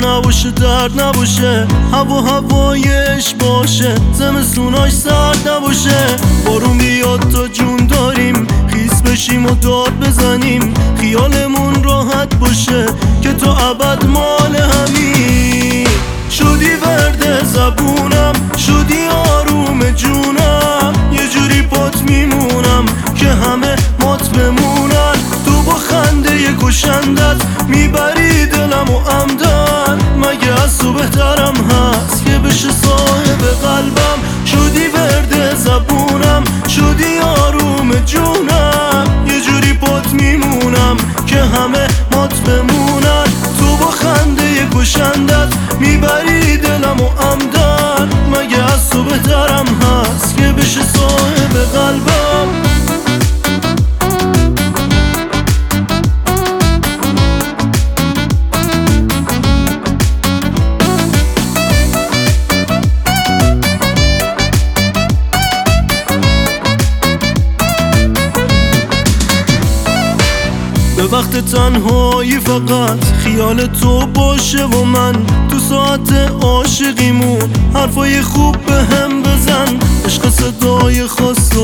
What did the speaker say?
نباشه، درد نباشه، هوایش باشه، زمستوناش سرد نباشه. بارون بیاد تا جون داریم، خیس بشیم و داد بزنیم، خیالمون راحت باشه که تو ابد مال همین. شدی ورد زبونم، شدی آروم جونم، یه جوری پات میمونم که همه مات بمونن. تو با خنده کشندت میبری دلم و عمدن، مگه از تو بهترم هست که بشه صاحب قلبم؟ شدی ورد زبونم، شدی آروم جونم، یه جوری پات میمونم که همه مات بمونن. تو با خنده کشندت میبری دلم و عمدن، مگه از تو بهترم هست که بشه صاحب قلبم؟ به وقت تنهایی فقط خیال تو باشه و من تو ساعت عاشقیمون حرفای خوب به هم بزن. عشق صدای خاص